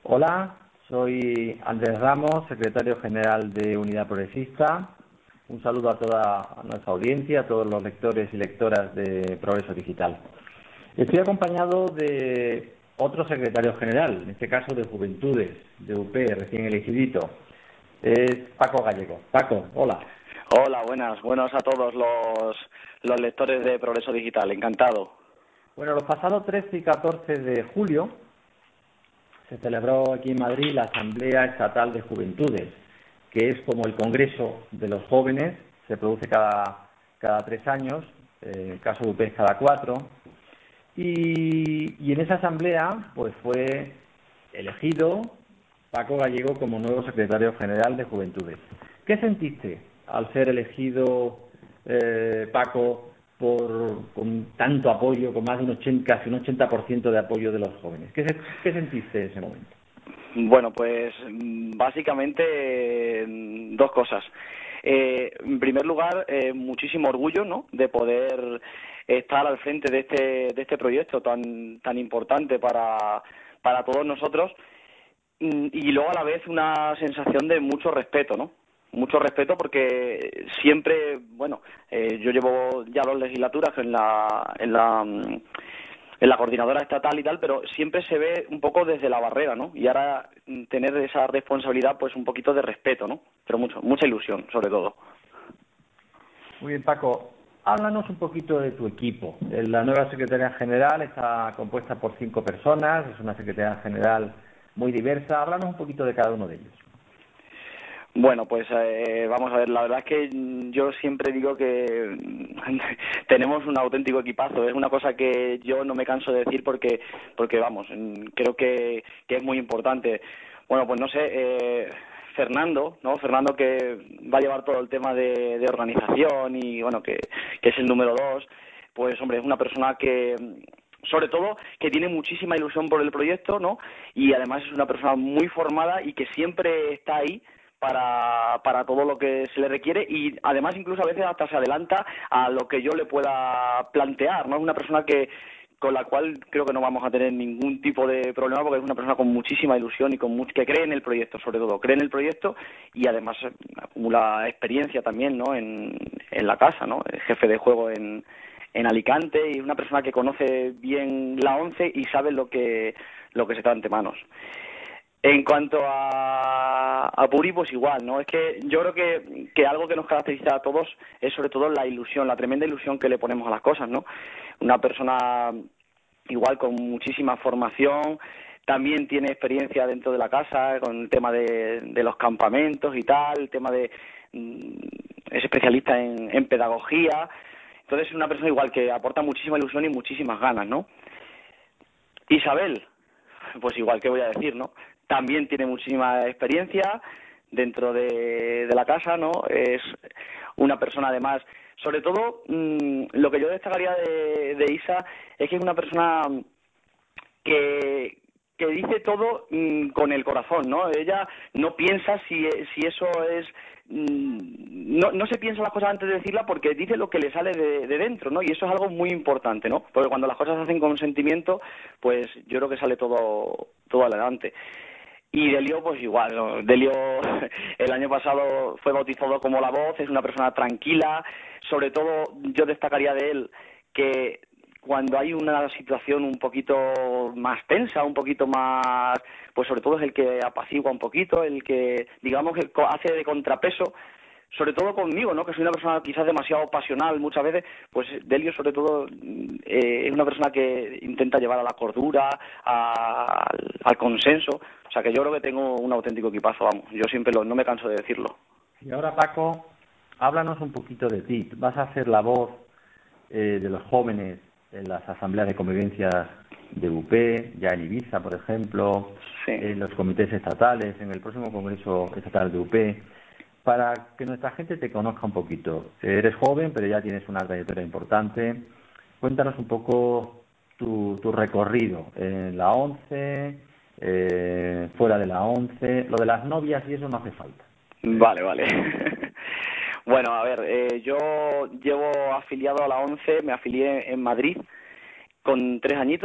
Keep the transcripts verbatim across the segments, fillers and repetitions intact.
Hola, soy Andrés Ramos, secretario general de Unidad Progresista. Un saludo a toda nuestra audiencia, a todos los lectores y lectoras de Progreso Digital. Estoy acompañado de otro secretario general, en este caso de Juventudes, de U P, recién elegidito. Es Paco Gallego. Paco, hola. Hola, buenas, buenas a todos los, los lectores de Progreso Digital, encantado. Bueno, los pasados trece y catorce de julio se celebró aquí en Madrid la Asamblea Estatal de Juventudes, que es como el Congreso de los Jóvenes, se produce cada, cada tres años, en el caso de U P cada cuatro, y, y en esa asamblea pues fue elegido Paco Gallego como nuevo secretario general de Juventudes. ¿Qué sentiste al ser elegido, eh, Paco, por con tanto apoyo, con más de un ochenta, casi un ochenta por ciento de apoyo de los jóvenes? ¿Qué, qué sentiste en ese momento? Bueno, pues básicamente dos cosas. Eh, en primer lugar, eh, muchísimo orgullo, ¿no?, de poder estar al frente de este de este proyecto tan tan importante para para todos nosotros, y luego a la vez una sensación de mucho respeto, ¿no? Mucho respeto porque siempre, bueno, eh, yo llevo ya dos legislaturas en la en la en la coordinadora estatal y tal, pero siempre se ve un poco desde la barrera, ¿no? Y ahora tener esa responsabilidad, pues un poquito de respeto, ¿no? Pero mucho, mucha ilusión, sobre todo. Muy bien, Paco. Háblanos un poquito de tu equipo. La nueva secretaría general está compuesta por cinco personas, es una secretaría general muy diversa. Háblanos un poquito de cada uno de ellos. Bueno, pues eh, vamos a ver, la verdad es que yo siempre digo que tenemos un auténtico equipazo, es una cosa que yo no me canso de decir porque, porque vamos, creo que, que es muy importante. Bueno, pues no sé, eh, Fernando, ¿no? Fernando, que va a llevar todo el tema de, de organización y, bueno, que, que es el número dos, pues hombre, es una persona que, sobre todo, que tiene muchísima ilusión por el proyecto, ¿no? Y además es una persona muy formada y que siempre está ahí para para todo lo que se le requiere, y además incluso a veces hasta se adelanta a lo que yo le pueda plantear, ¿no? Es una persona que con la cual creo que no vamos a tener ningún tipo de problema, porque es una persona con muchísima ilusión y con much que cree en el proyecto, sobre todo cree en el proyecto, y además acumula experiencia también, ¿no?, en, en la casa, ¿no? Es jefe de juego en en Alicante, y es una persona que conoce bien la ONCE y sabe lo que lo que se está ante manos. En cuanto a, a Puri, pues igual, ¿no? Es que yo creo que, que algo que nos caracteriza a todos es sobre todo la ilusión, la tremenda ilusión que le ponemos a las cosas, ¿no? Una persona igual con muchísima formación, también tiene experiencia dentro de la casa con el tema de, de los campamentos y tal, el tema de... es especialista en, en pedagogía, entonces es una persona igual que aporta muchísima ilusión y muchísimas ganas, ¿no? Isabel, pues igual que voy a decir, ¿no? También tiene muchísima experiencia dentro de, de la casa, ¿no? Es una persona además, sobre todo, mmm, lo que yo destacaría de, de Isa es que es una persona que que dice todo mmm, con el corazón, ¿no? Ella no piensa si si eso es... Mmm, no, no se piensa las cosas antes de decirlas, porque dice lo que le sale de, de dentro, ¿no? Y eso es algo muy importante, ¿no? Porque cuando las cosas se hacen con sentimiento, pues yo creo que sale todo todo adelante. Y Delio, pues igual, ¿no? Delio el año pasado fue bautizado como La Voz, es una persona tranquila, sobre todo yo destacaría de él que cuando hay una situación un poquito más tensa, un poquito más, pues sobre todo es el que apacigua un poquito, el que, digamos, que hace de contrapeso, sobre todo conmigo, ¿no?, que soy una persona quizás demasiado pasional muchas veces, pues Delio sobre todo eh, es una persona que intenta llevar a la cordura, a, al, al consenso, o sea que yo creo que tengo un auténtico equipazo, vamos, yo siempre lo, no me canso de decirlo. Y ahora, Paco, háblanos un poquito de ti. Vas a ser la voz eh, de los jóvenes en las asambleas de convivencia de U P, ya en Ibiza, por ejemplo, sí. en los comités estatales, en el próximo Congreso Estatal de U P, para que nuestra gente te conozca un poquito. Eres joven, pero ya tienes una trayectoria importante. Cuéntanos un poco tu, tu recorrido en la ONCE, eh, fuera de la ONCE. Lo de las novias y eso no hace falta. Vale, vale. Bueno, a ver, eh, yo llevo afiliado a la ONCE, me afilié en Madrid con tres añitos,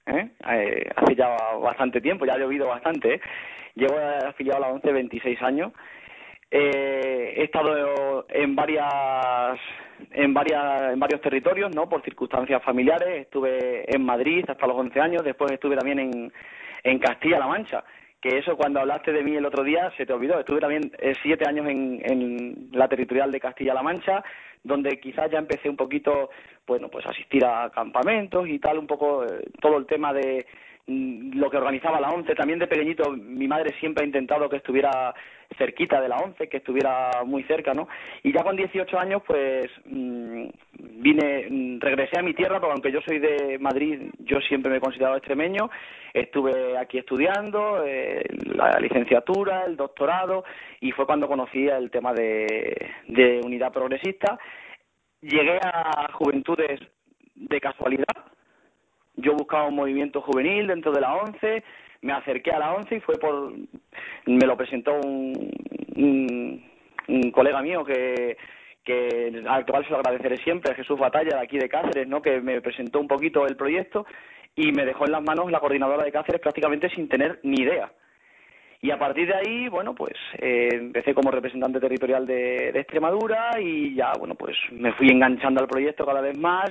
¿eh? Eh, hace ya bastante tiempo, ya ha llovido bastante, ¿eh? Llevo afiliado a la ONCE veintiséis años. Eh, he estado en varias en varias en varios territorios, ¿no? Por circunstancias familiares. Estuve en Madrid hasta los once años, después estuve también en, en Castilla-La Mancha, que eso cuando hablaste de mí el otro día se te olvidó. Estuve también eh, siete años en, en la territorial de Castilla-La Mancha, donde quizás ya empecé un poquito, bueno, pues asistir a campamentos y tal, un poco eh, todo el tema de lo que organizaba la ONCE. También de pequeñito mi madre siempre ha intentado que estuviera cerquita de la ONCE, que estuviera muy cerca, ¿no? Y ya con dieciocho años pues mmm, vine, regresé a mi tierra, porque aunque yo soy de Madrid, yo siempre me he considerado extremeño. Estuve aquí estudiando eh, la licenciatura, el doctorado, y fue cuando conocí el tema de, de Unidad Progresista. Llegué a Juventudes de casualidad. Yo buscaba un movimiento juvenil dentro de la ONCE, me acerqué a la ONCE y fue por... me lo presentó un, un, un colega mío que, que al cual se lo agradeceré siempre, Jesús Batalla, de aquí de Cáceres, ¿no? Que me presentó un poquito el proyecto y me dejó en las manos la coordinadora de Cáceres prácticamente sin tener ni idea. Y a partir de ahí, bueno, pues eh, empecé como representante territorial de, de Extremadura y ya, bueno, pues me fui enganchando al proyecto cada vez más,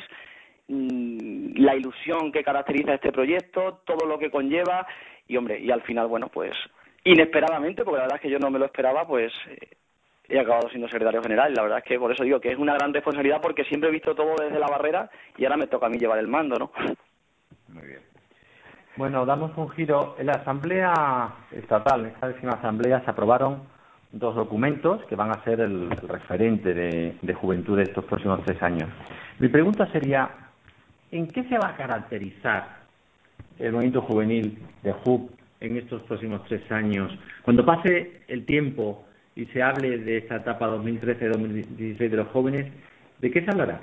la ilusión que caracteriza este proyecto, todo lo que conlleva y, hombre, y al final, bueno, pues inesperadamente, porque la verdad es que yo no me lo esperaba, pues eh, he acabado siendo secretario general. Y la verdad es que por eso digo que es una gran responsabilidad, porque siempre he visto todo desde la barrera y ahora me toca a mí llevar el mando, ¿no? Muy bien. Bueno, damos un giro. En la Asamblea Estatal, en esta décima Asamblea, se aprobaron dos documentos que van a ser el, el referente de, de juventud de estos próximos tres años. Mi pregunta sería, ¿en qué se va a caracterizar el movimiento juvenil de J U P en estos próximos tres años? Cuando pase el tiempo y se hable de esta etapa dos mil trece dos mil dieciséis de los jóvenes, ¿de qué se hablará?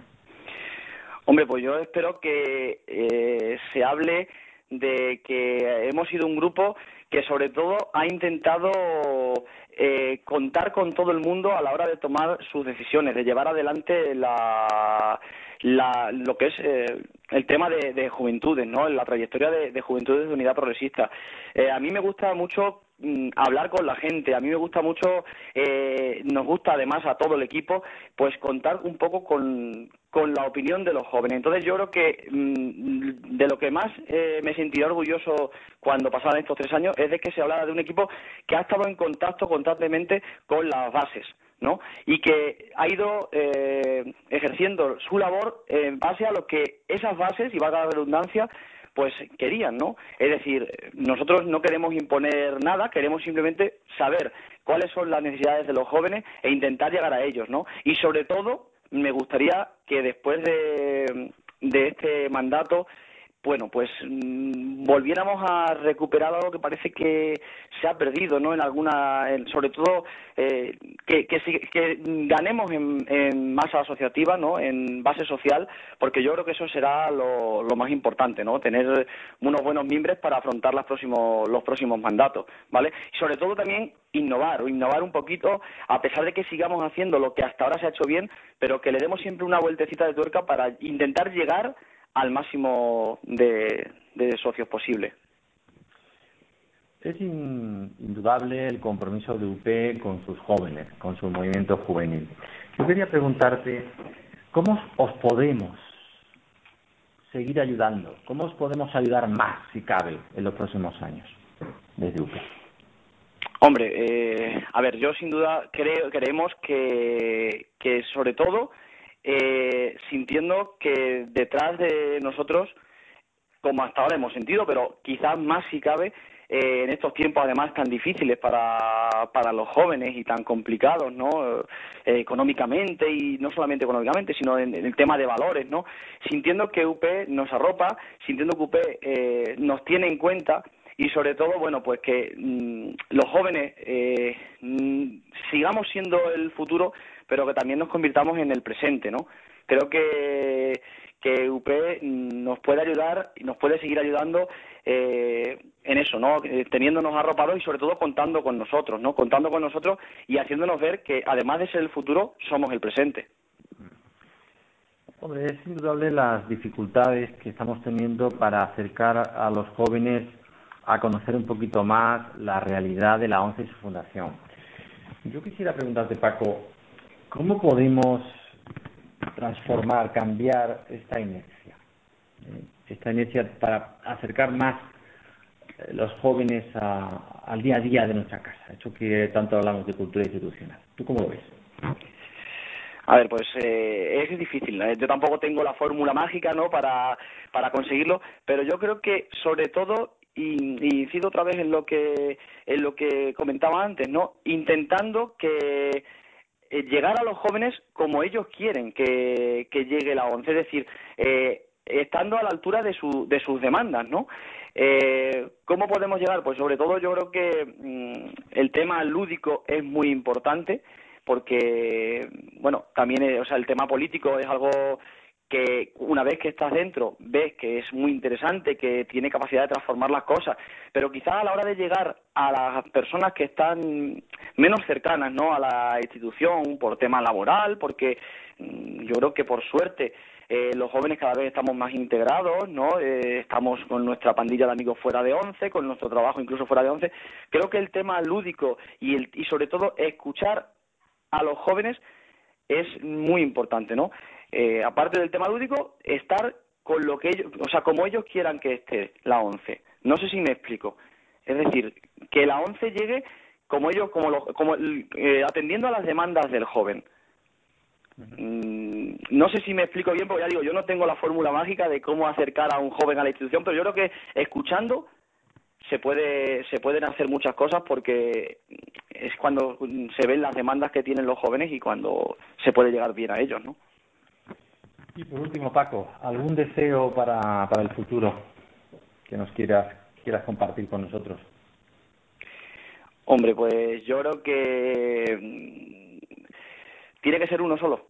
Hombre, pues yo espero que eh, se hable de que hemos sido un grupo que sobre todo ha intentado eh, contar con todo el mundo a la hora de tomar sus decisiones, de llevar adelante la, la lo que es eh, el tema de, de juventudes, ¿no? La trayectoria de, de Juventudes de Unidad Progresista. Eh, a mí me gusta mucho mm, hablar con la gente, a mí me gusta mucho, eh, nos gusta además a todo el equipo, pues contar un poco con, con la opinión de los jóvenes. Entonces yo creo que mmm, de lo que más eh, me sentiré orgulloso cuando pasaran estos tres años es de que se hablara de un equipo que ha estado en contacto constantemente con las bases, ¿no? Y que ha ido eh, ejerciendo su labor en base a lo que esas bases, y valga la redundancia, pues querían, ¿no? Es decir, nosotros no queremos imponer nada, queremos simplemente saber cuáles son las necesidades de los jóvenes e intentar llegar a ellos, ¿no? Y sobre todo, me gustaría que después de, de este mandato, bueno, pues mmm, volviéramos a recuperar algo que parece que se ha perdido, ¿no? En alguna, en, sobre todo eh, que, que, que ganemos en, en masa asociativa, ¿no? En base social, porque yo creo que eso será lo, lo más importante, ¿no? Tener unos buenos mimbres para afrontar los próximos, los próximos mandatos, ¿vale? Y sobre todo también innovar, o innovar un poquito, a pesar de que sigamos haciendo lo que hasta ahora se ha hecho bien, pero que le demos siempre una vueltecita de tuerca para intentar llegar al máximo de, de socios posible. Es in, indudable el compromiso de U P con sus jóvenes, con su movimiento juvenil. Yo quería preguntarte, ¿cómo os podemos seguir ayudando? ¿Cómo os podemos ayudar más, si cabe, en los próximos años desde U P? Hombre, eh, a ver, yo sin duda creo, creemos que, que sobre todo Eh, sintiendo que detrás de nosotros, como hasta ahora hemos sentido, pero quizás más si cabe, eh, en estos tiempos además tan difíciles para, para los jóvenes y tan complicados, ¿no? Eh, económicamente, y no solamente económicamente, sino en, en el tema de valores, ¿no? Sintiendo que U P nos arropa, sintiendo que U P eh, nos tiene en cuenta. Y sobre todo, bueno, pues que mmm, los jóvenes eh, mmm, sigamos siendo el futuro, pero que también nos convirtamos en el presente, ¿no? Creo que, que U P nos puede ayudar y nos puede seguir ayudando eh, en eso, ¿no? Eh, teniéndonos arropados y sobre todo contando con nosotros, ¿no? Contando con nosotros y haciéndonos ver que además de ser el futuro, somos el presente. Hombre, es indudable las dificultades que estamos teniendo para acercar a los jóvenes a conocer un poquito más la realidad de la ONCE y su fundación. Yo quisiera preguntarte, Paco, ¿cómo podemos transformar, cambiar esta inercia? ¿Eh? Esta inercia para acercar más eh, los jóvenes a, al día a día de nuestra casa, hecho que tanto hablamos de cultura institucional. ¿Tú cómo lo ves? A ver, pues eh, es difícil, ¿no? Yo tampoco tengo la fórmula mágica, ¿no?, para, para conseguirlo, pero yo creo que sobre todo, y, y incido otra vez en lo que en lo que comentaba antes, ¿no?, intentando que eh, llegar a los jóvenes como ellos quieren que, que llegue la ONCE, es decir, eh, estando a la altura de su, de sus demandas, ¿no? Eh, ¿Cómo podemos llegar? Pues sobre todo yo creo que mmm, el tema lúdico es muy importante, porque, bueno, también, eh, o sea, el tema político es algo que una vez que estás dentro ves que es muy interesante, que tiene capacidad de transformar las cosas, pero quizás a la hora de llegar a las personas que están menos cercanas, ¿no?, a la institución por tema laboral, porque mmm, yo creo que por suerte eh, los jóvenes cada vez estamos más integrados, ¿no? Eh, estamos con nuestra pandilla de amigos fuera de ONCE, con nuestro trabajo incluso fuera de ONCE. Creo que el tema lúdico y, el, y sobre todo escuchar a los jóvenes es muy importante, ¿no? Eh, aparte del tema lúdico, estar con lo que ellos, o sea, como ellos quieran que esté la ONCE. No sé si me explico. Es decir, que la ONCE llegue como ellos, como, lo, como eh, atendiendo a las demandas del joven. Mm, no sé si me explico bien, porque ya digo, yo no tengo la fórmula mágica de cómo acercar a un joven a la institución, pero yo creo que escuchando se puede se pueden hacer muchas cosas, porque es cuando se ven las demandas que tienen los jóvenes y cuando se puede llegar bien a ellos, ¿no? Y por último, Paco, ¿algún deseo para, para el futuro que nos quieras quieras compartir con nosotros? Hombre, pues yo creo que tiene que ser uno solo.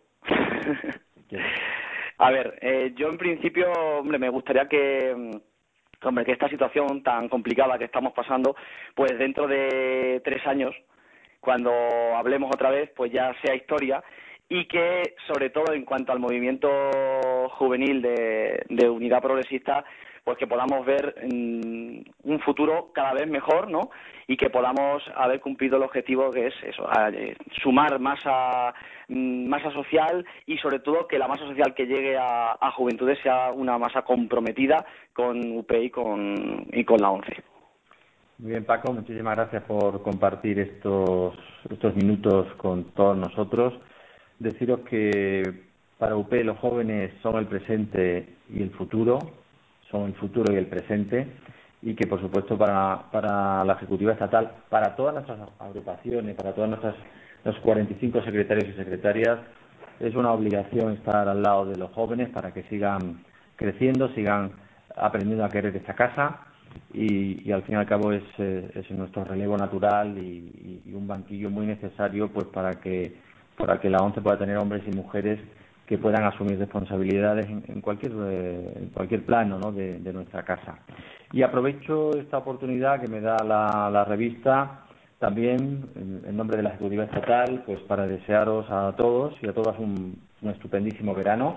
A ver, eh, yo en principio, hombre, me gustaría que hombre, que esta situación tan complicada que estamos pasando, pues dentro de tres años, cuando hablemos otra vez, pues ya sea historia, y que, sobre todo en cuanto al movimiento juvenil de, de Unidad Progresista, pues que podamos ver mmm, un futuro cada vez mejor, ¿no? Y que podamos haber cumplido el objetivo, que es eso, a, eh, sumar masa, mmm, masa social, y sobre todo que la masa social que llegue a, a Juventudes sea una masa comprometida con U P y con, y con la ONCE. Muy bien, Paco, muchísimas gracias por compartir estos, estos minutos con todos nosotros. Deciros que para U P los jóvenes son el presente y el futuro, son el futuro y el presente, y que por supuesto para, para la Ejecutiva Estatal, para todas nuestras agrupaciones, para todas nuestras los cuarenta y cinco secretarios y secretarias, es una obligación estar al lado de los jóvenes para que sigan creciendo, sigan aprendiendo a querer esta casa, y, y al fin y al cabo es, es nuestro relevo natural y, y un banquillo muy necesario, pues para que para que la ONCE pueda tener hombres y mujeres que puedan asumir responsabilidades en, en cualquier eh, en cualquier plano, ¿no?, de, de nuestra casa. Y aprovecho esta oportunidad que me da la, la revista también, en, en nombre de la Ejecutiva Estatal, pues para desearos a todos y a todas un, un estupendísimo verano.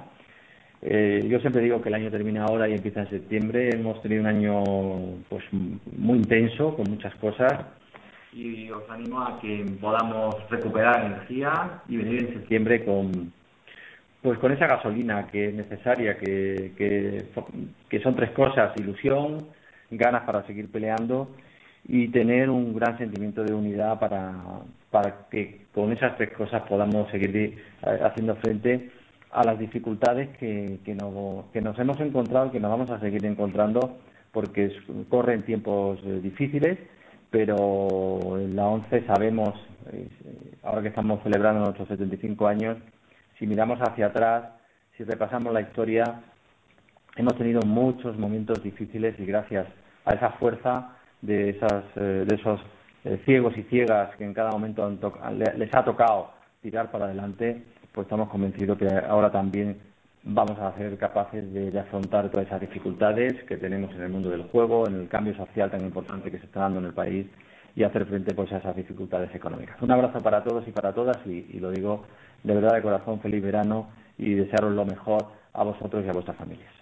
Eh, yo siempre digo que el año termina ahora y empieza en septiembre. Hemos tenido un año pues muy intenso, con muchas cosas, y os animo a que podamos recuperar energía y venir en septiembre con pues con esa gasolina que es necesaria, que, que, que son tres cosas: ilusión, ganas para seguir peleando y tener un gran sentimiento de unidad para, para que con esas tres cosas podamos seguir haciendo frente a las dificultades que, que, nos, que nos hemos encontrado y que nos vamos a seguir encontrando, porque corren tiempos difíciles, pero en la ONCE sabemos, ahora que estamos celebrando nuestros setenta y cinco años, si miramos hacia atrás, si repasamos la historia, hemos tenido muchos momentos difíciles, y gracias a esa fuerza de, esas, de esos ciegos y ciegas que en cada momento han to- les ha tocado tirar para adelante, pues estamos convencidos que ahora también vamos a ser capaces de, de afrontar todas esas dificultades que tenemos en el mundo del juego, en el cambio social tan importante que se está dando en el país, y hacer frente pues a esas dificultades económicas. Un abrazo para todos y para todas, y, y lo digo de verdad de corazón, feliz verano, y desearos lo mejor a vosotros y a vuestras familias.